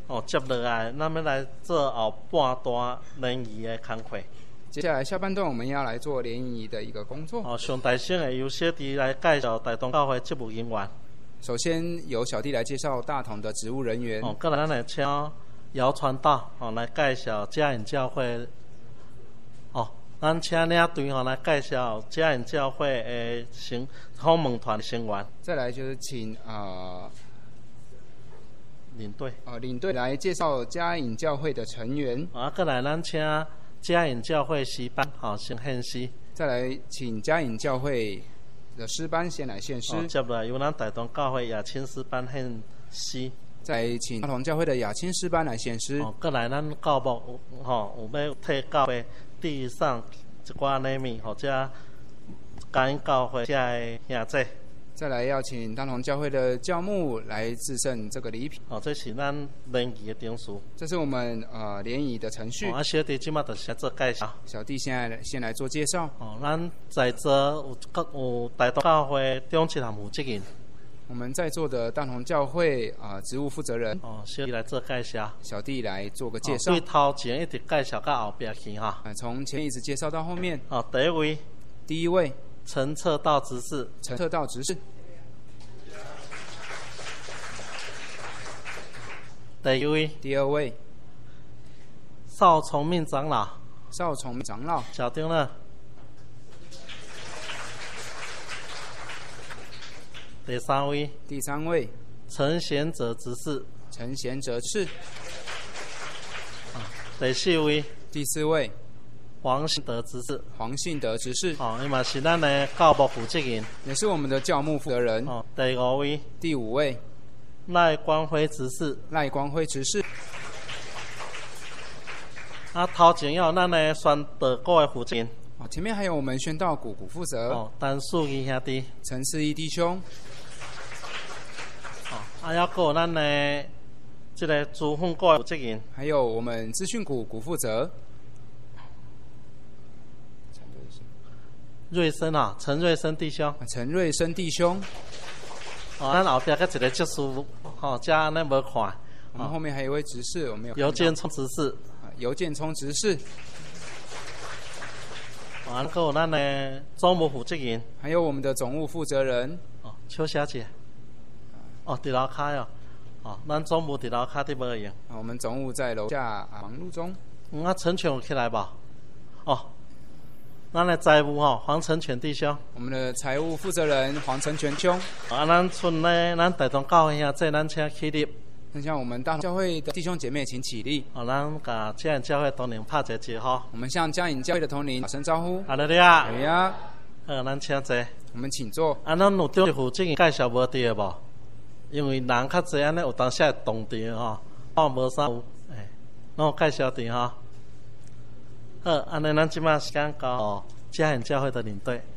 接落来，咱们来做后半段联谊的工作。 接下来下半段我们要来做联谊的一个工作。 上台先会由小弟来介绍大同教会职务人员。 首先由小弟来介绍大同的职务人员。 再来咱会请姚传道来介绍嘉颖教会。咱请领队来介绍嘉颖教会的访问团成员。 再来就是请领队来介绍嘉颖教会的成员。 再来咱请嘉颖教会诗班先献诗。 再来请嘉颖教会的诗班先来献诗。 接来由咱大同教会雅青诗班献诗。 再来请大同教会的雅青诗班来献诗。 再来咱教牧有要替教会递上一寡礼物，或者嘉颖教会这的兄弟。 再来要请大同教会的教牧来致赠这个礼品。 这是咱联谊的程序。 这是我们联谊的程序。 小弟即马就是做介绍。 小弟现在先来做介绍。 咱在座有大同教会中职项负责人。 我们在座的大同教会职务负责人。 小弟来做介绍。 小弟来做个介绍。 对头前一直介绍到后边去从前一直介绍到后面。 第一位。 陈策道执事。 陈策道执事。第二位。 邵崇明长老。 邵崇明长老。 小丁了。第三位。陈贤哲执事。 陈贤哲执事。 第四位。黄信德执事。 黄信德执事。 伊嘛是咱的教牧负责人。 也是我们的教牧负责人。第五位。 赖光辉执事。 赖光辉执事。 头前要有咱的宣道股的负责人。 前面还有我们宣道股负责。 陈世义兄弟。 陈世义弟兄。 还有咱的这个资讯股的负责人。 还有我们资讯股负责。 陈瑞生弟兄。 陈瑞生弟兄。 咱后边还一个执事，这安尼无看。 我们后面还有一位执事，我们有尤建聪执事。 尤建聪执事。 还有咱的总务负责人。 还有我们的总务负责人。 邱小姐。伫楼骹哟。咱总务伫楼骹伫无用。 我们总务在楼下忙碌中。 陈全有起来无？咱的财务黄成全弟兄。 我们的财务负责人黄成全兄。 咱村呢，咱大同教会兄弟，咱请起立。 那像我们大同教会的弟兄姐妹，请起立。 咱甲嘉颖教会同龄拍一个招呼。 我们向嘉颖教会的同龄打声招呼。 哈利路亚。 哈利路亚。 咱请坐。 我们请坐。 咱有中负责人介绍无对无？因为人较侪，安尼有当时会动摇无啥有，咱有介绍对好，安尼咱即马时间到嘉颖教会的领队。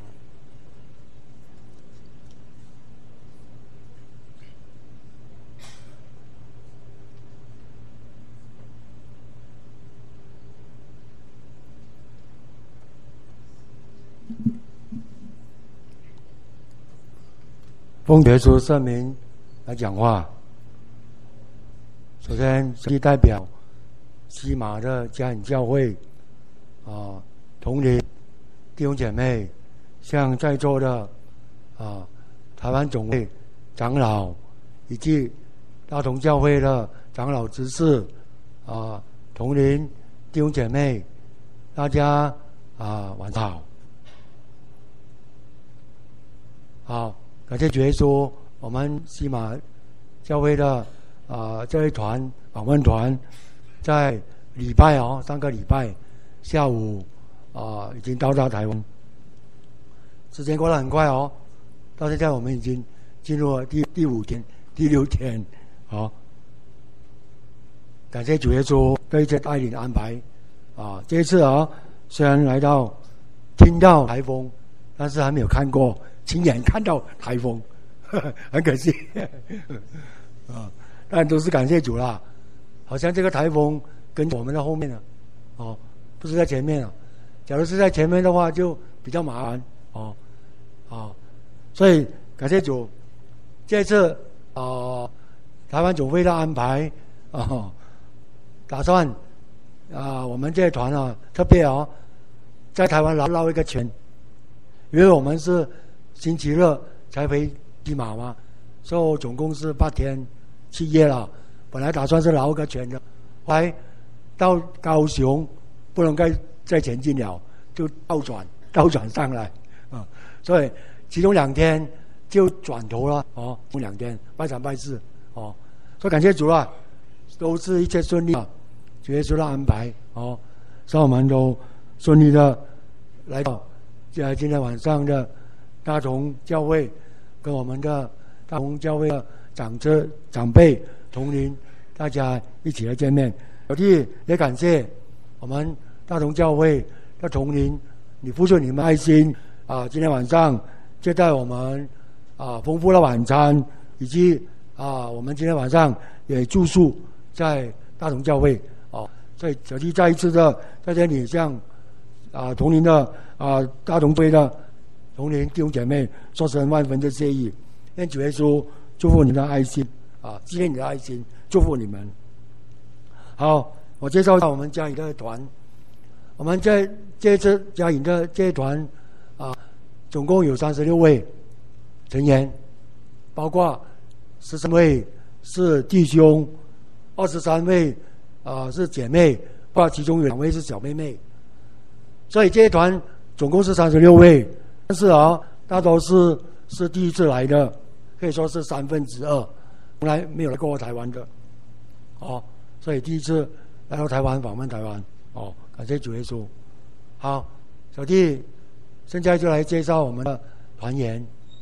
奉耶稣圣名来讲话。首先，是代表西马的嘉颖教会同龄弟兄姐妹，向在座的台湾总会长老以及大同教会的长老执事同龄弟兄姐妹，大家晚上好。好。感谢主耶稣，我们西马教会的这一团访问团，在礼拜上个礼拜下午已经到达台湾，时间过得很快到现在我们已经进入了第5天、第6天。好，感谢主耶稣对这带领安排这一次虽然听到台风，但是还没有看过。亲眼看到台风，很可惜但都是感谢主啦。好像这个台风跟我们的后面不是在前面假如是在前面的话，就比较麻烦所以感谢主，这次台湾总会的安排哦，打算我们这团特别在台湾绕一个圈，因为我们是星期日才回基马嘛，所以总共是8天7夜了。本来打算是绕一个圈的，后来到高雄不能再前进了，就倒转上来所以其中2天就转头了2天拜3拜4所以感谢主了，都是一切顺利主耶稣的安排所以我们都顺利的来到今天晚上的大同教会，跟我们的大同教会的长辈同龄，大家一起来见面。小弟也感谢我们大同教会的同龄，你付出你们爱心今天晚上接待我们丰富的晚餐，以及我们今天晚上也住宿在大同教会所以小弟再一次的在这里向同龄的大同会的同龄弟兄姐妹说声万分的谢意，愿主耶稣祝福你的爱心纪念你的爱心，祝福你们。好，我介绍一下我们嘉义的团。我们这次嘉义的这一团总共有36位成员，包括13位是弟兄，23位是姐妹，包括其中有2位是小妹妹。所以这一团总共是36位，但是大多是第一次来的，可以说是2/3，从来没有来过台湾的所以第一次来到台湾访问台湾感谢主耶稣。好，小弟现在就来介绍我们的团员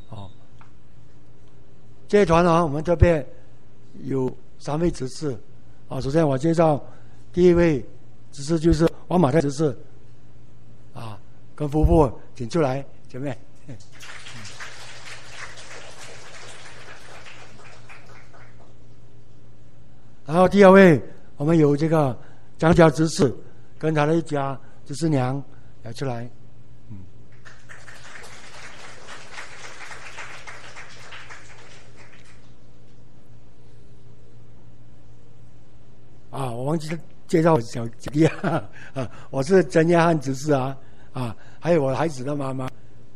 这一团我们特别有3位执事首先我介绍第一位执事就是王马太执事跟夫妇请出来姐妹然后第2位我们有这个张家执事跟他的一家执事娘来出来我忘记介绍小弟我是陈约翰执事还有我孩子的妈妈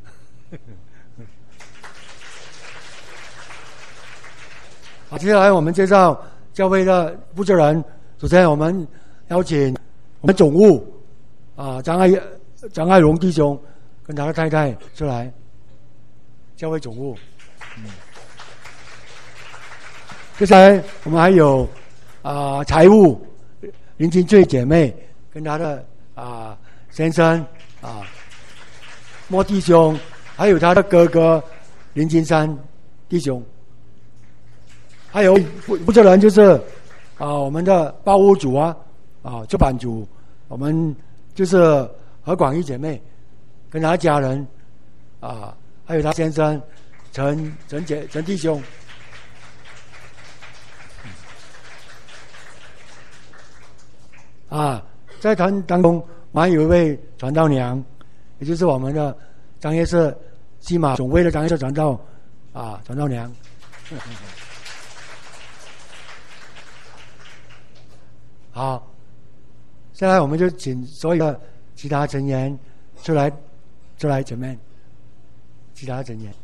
接下来我们介绍教会的负责人。首先我们邀请我们总务张爱荣弟兄跟他的太太出来，教会总务接下来我们还有财务林金翠姐妹跟她的先生莫弟兄，还有他的哥哥林金山弟兄，还有负责人就是我们的报务组出版组，我们就是何广义姐妹跟她家人还有她先生陈弟兄。在团当中我还有一位传道娘，也就是我们的张业社西马总会的张业社传道娘好，现在我们就请所有的其他成员出来前面，其他成员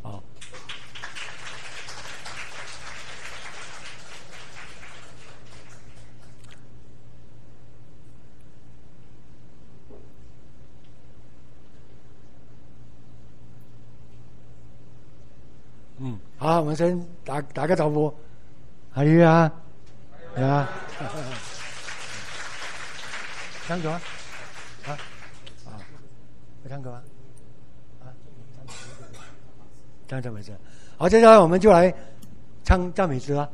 好，我们先打个招呼。哈利路亚，唱歌会唱歌唱赞美诗。好，接下来我们就来唱赞美诗了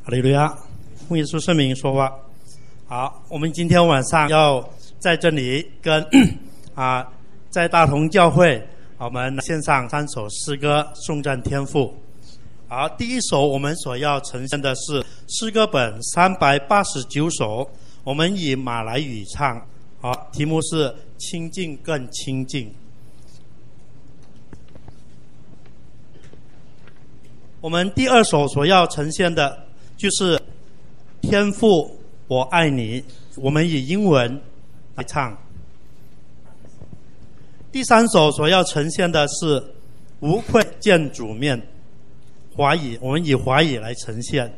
哈利路亚，奉耶稣圣名说话。好，我们今天晚上要在这里跟在大同教会，我们献上3首诗歌颂赞天父。好，第一首我们所要呈现的是诗歌本389首，我们以马来语唱。好，题目是亲近更亲近。我们第二首所要呈现的就是天父我爱你，我们以英文来唱。第三首所要呈现的是无愧见主面，华语，我们以华语来呈现。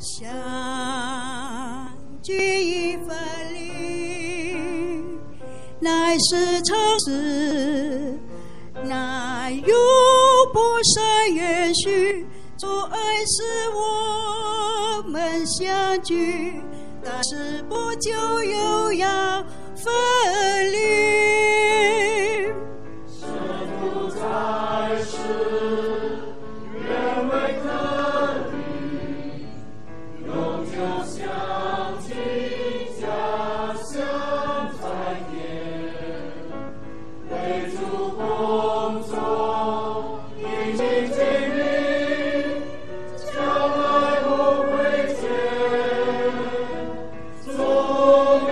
相聚一分离，乃是诚实，乃永不生远续。主爱使我们相聚，但是不久又要分离。 神不在世，愿为可离，永久相亲，家乡在天，为主工作，殷勤尽力，将来不亏欠，终年。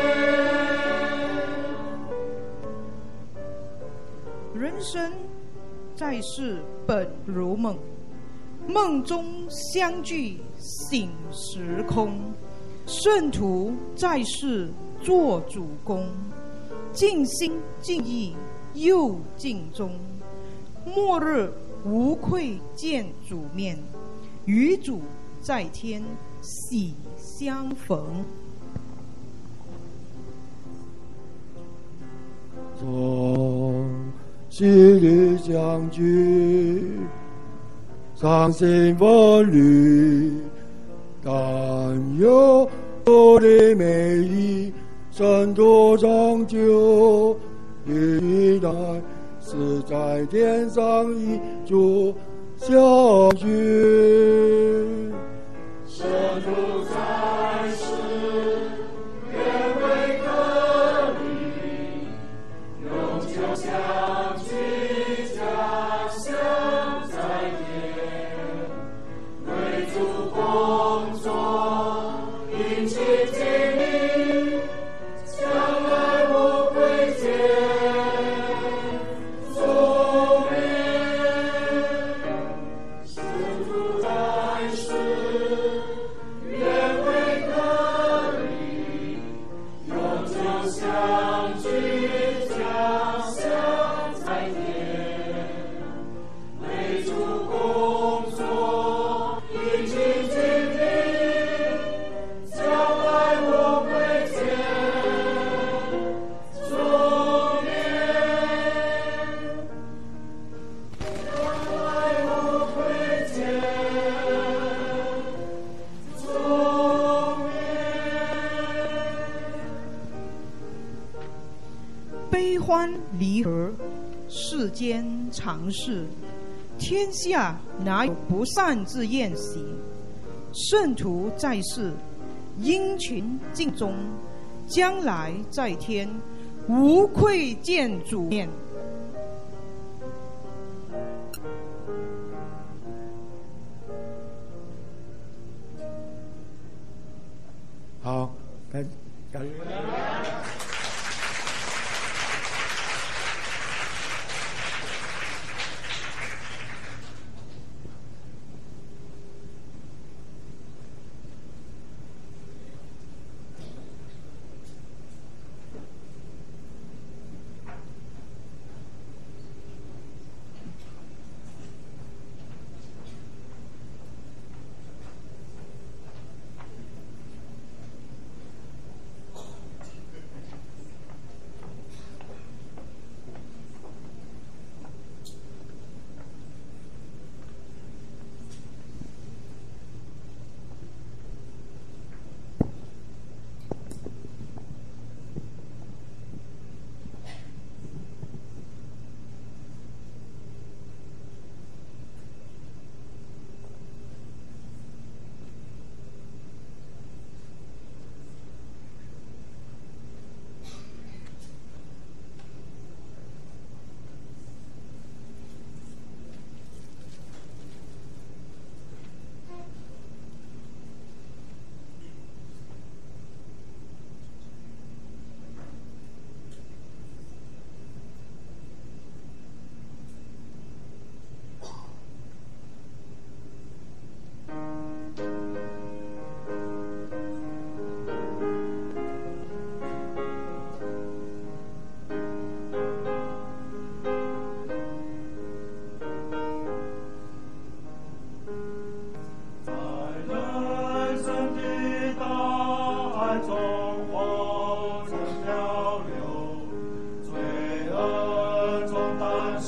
人生在世本如梦，梦中相聚醒时空。圣徒在世做主公，尽心尽意又尽忠。末日无愧见主面，与主在天喜相逢。 从心里相聚，伤心分离，但有主的美丽，神徒长久，一代是在天上与主相聚。 神徒在世，愿为可离，永久相聚，家乡在天，为主工作，殷勤尽力，将来无亏欠，终年。神徒在世，愿为可离，永久相聚，家乡在天，为主工作，殷勤尽力，将来无亏欠，终年。将来无亏欠，终年。 悲欢离合，世间常事，天下哪有不散之宴席？圣徒在世，殷勤尽忠，将来在天，无愧见主面。 好，感恩。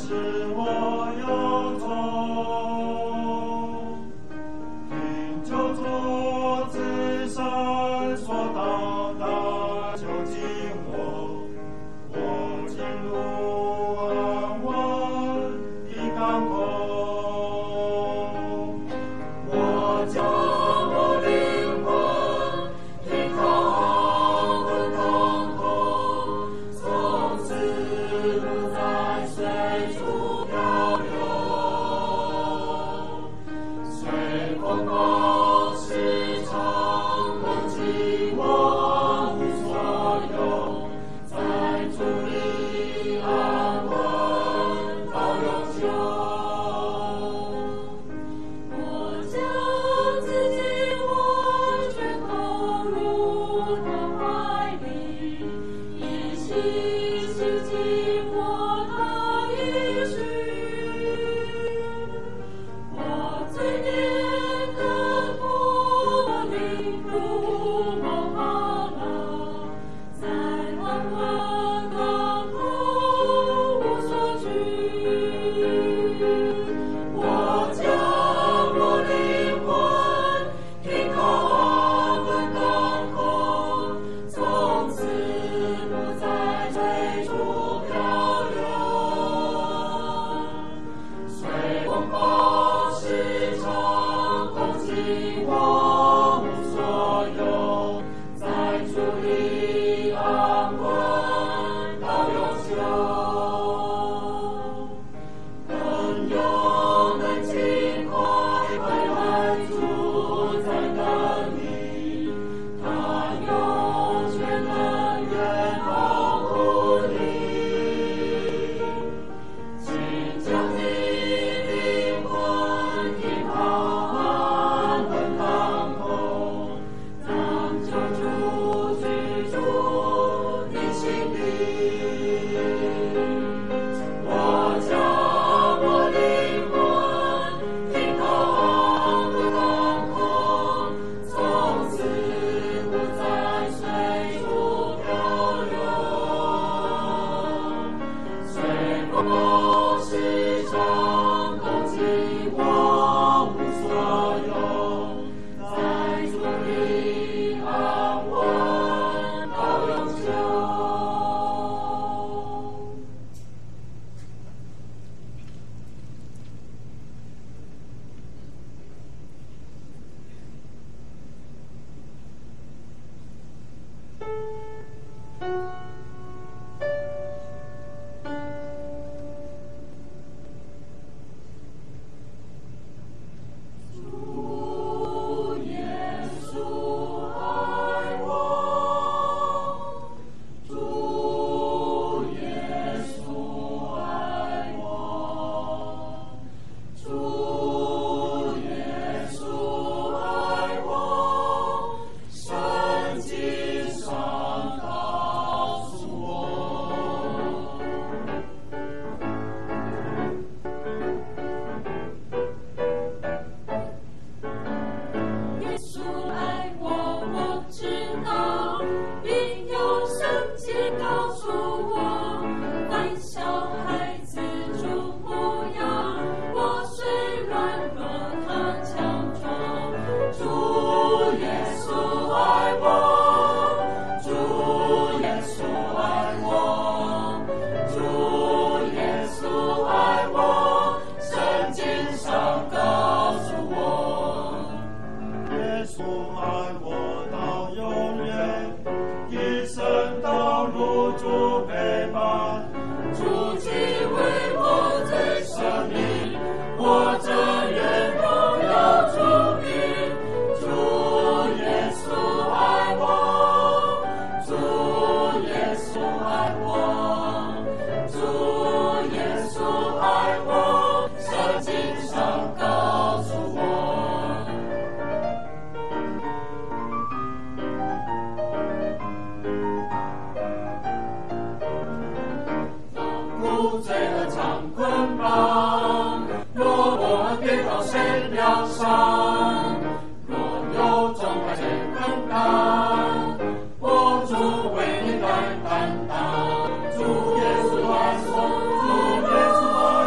主耶稣爱我，主耶稣爱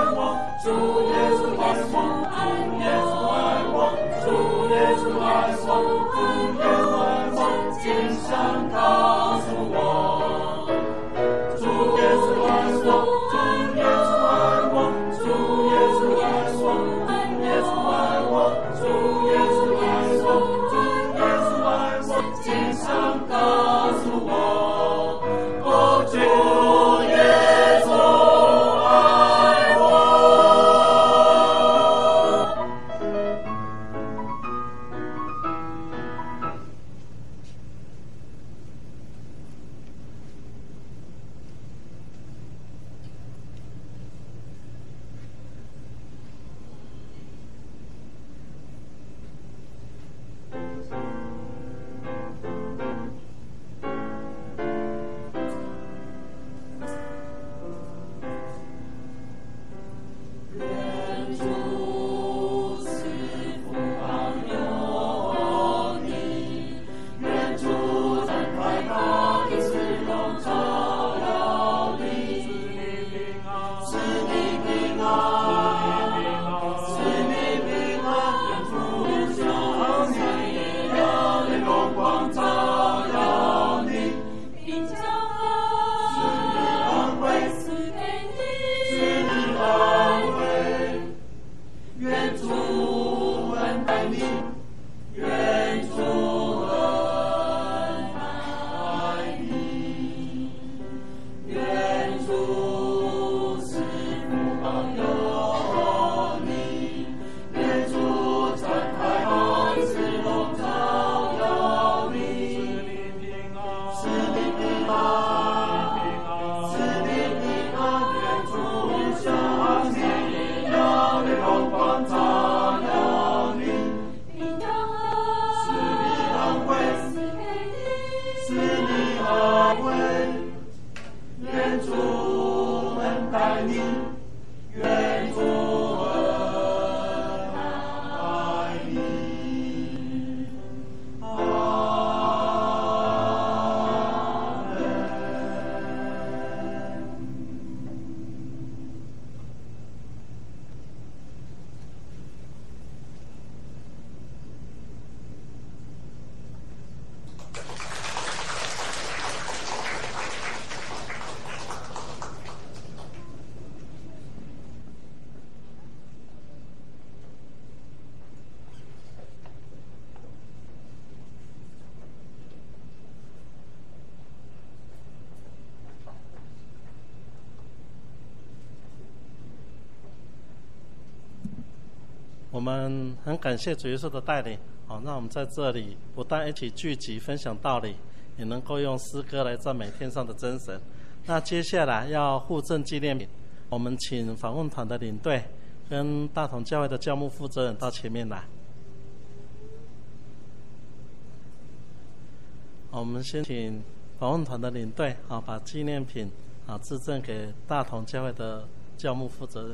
我们很感谢主耶稣的带领，让我们在这里不但一起聚集分享道理，也能够用诗歌来赞美天上的真神。那接下来要互赠纪念品，我们请访问团的领队跟大同教会的教牧负责人到前面来。我们先请访问团的领队把纪念品致赠给大同教会的教牧负责人。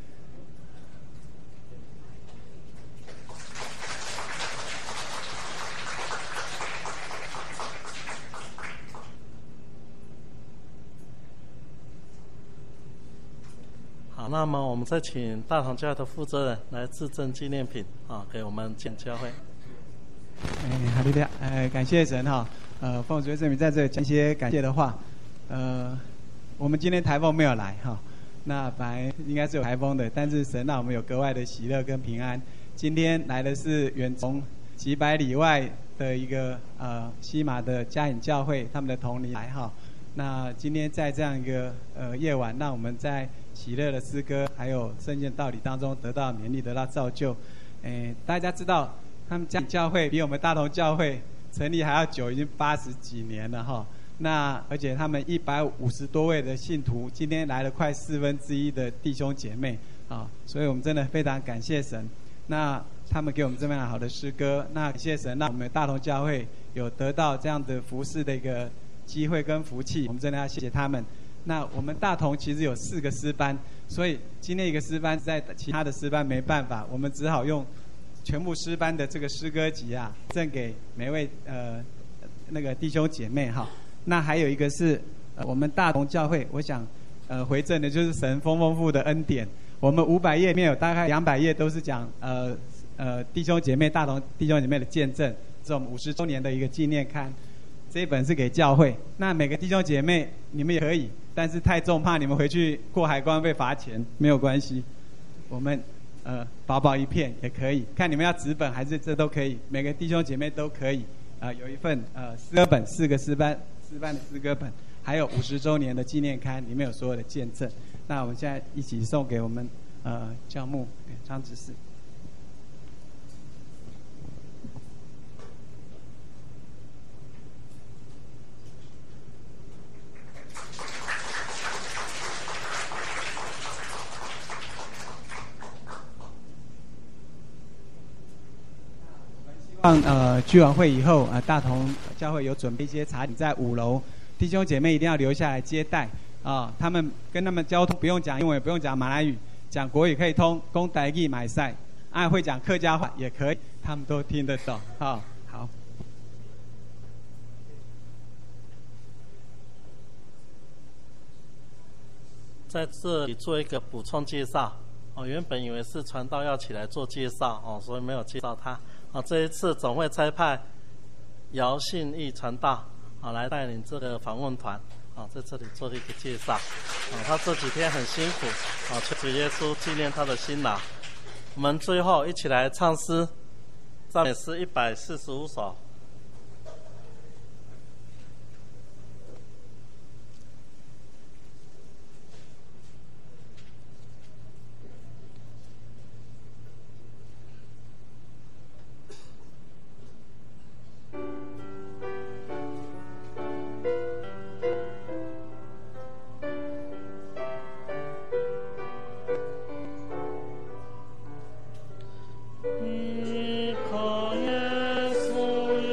好，那么我们再请大同教会的负责人来致赠纪念品给我们简教会。 哈利路亚！感谢神哈。奉主耶稣名在这里讲一些感谢的话。我们今天台风没有来哈，那本来应该是有台风的，但是神让我们有格外的喜乐跟平安。今天来的是远从几百里外的一个西马的嘉颖教会他们的同龄来哈。那今天在这样一个夜晚，让我们在喜乐的诗歌还有圣经道理当中得到勉励，得到造就。大家知道他们嘉颖教会比我们大同教会成立还要久，已经80几年了哈。那而且他们150多位的信徒，今天来了快1/4的弟兄姐妹啊，所以我们真的非常感谢神。那他们给我们这么好的诗歌，那感谢神让我们大同教会有得到这样的服事的一个机会跟福气，我们真的要谢谢他们。那我们大同其实有4个诗班，所以今天一个诗班在其他的诗班没办法，我们只好用全部诗班的这个诗歌集赠给每位那个弟兄姐妹哈。那还有一个是我们大同教会，我想回赠的就是神丰富的恩典。我们500页里面有大概200页都是讲弟兄姐妹大同弟兄姐妹的见证，是我们50周年的一个纪念刊。这一本是给教会，那每个弟兄姐妹你们也可以，但是太重怕你们回去过海关被罚钱，没有关系，我们薄一片也可以，看你们要纸本还是这都可以，每个弟兄姐妹都可以有一份诗歌本，4个诗班的诗歌本，还有50周年的纪念刊，里面有所有的见证。那我们现在一起送给我们教牧张执事。聚完会以后大同教会有准备一些茶点在5楼，弟兄姐妹一定要留下来接待他们跟他们交通不用讲英文，也不用讲马来语，讲国语可以通，讲台语买赛，会讲客家话也可以，他们都听得懂好。 在这里做一个补充介绍原本以为是传道要起来做介绍所以没有介绍他这一次总会差派姚信义传道来带领这个访问团在这里做了一个介绍他这几天很辛苦求主耶稣纪念他的辛劳。我们最后一起来唱诗，赞美诗145首。 依靠耶稣。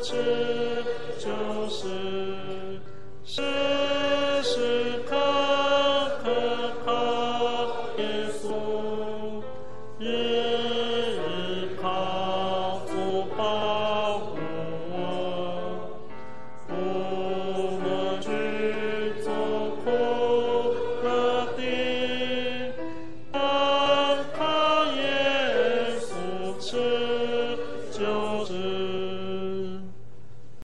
吃就是时时刻刻靠耶稣，日日靠主保护我，无论去做苦的地，靠耶稣吃。